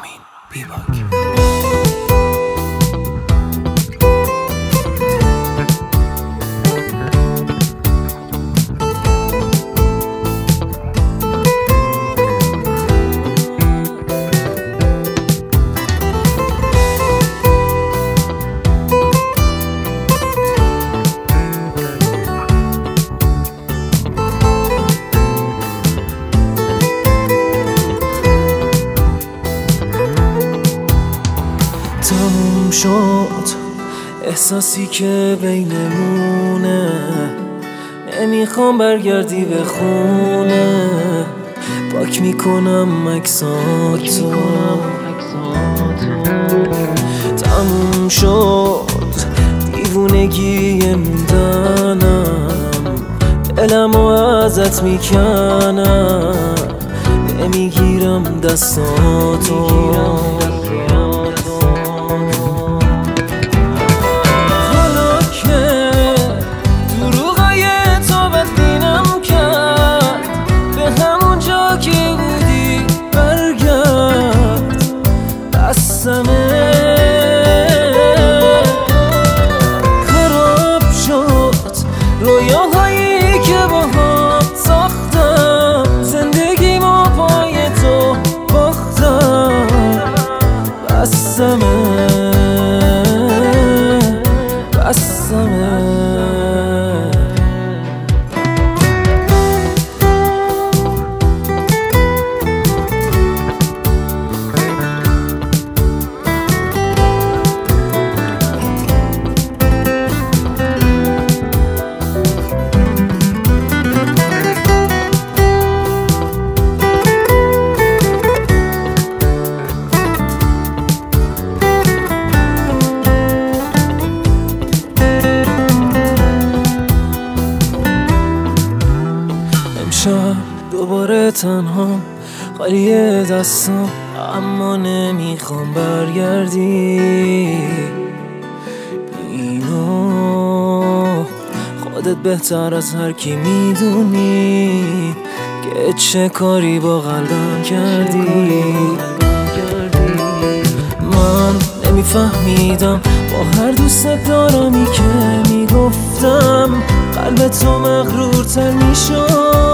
رامین بیباک. تموم شد احساسی که بینمونه، نمیخوام برگردی به خونه. پاک میکنم عکساتو. تموم شد دیوونگی موندنم، دلمو ازت میکنم، نمیگیرم دستاتو. خراب شد رویاهایی که باهات ساختم، زندگیمو پای تو باختم. بسمه امشب دوباره تنها خالی دستم، اما نمیخوام برگردی. اینو خودت بهتر از هر کی میدونی که چه کاری با قلبم کردی. من نمیفهمیدم با هر دوست دارمی که میگفتم، قلب تو مغرورتر میشد.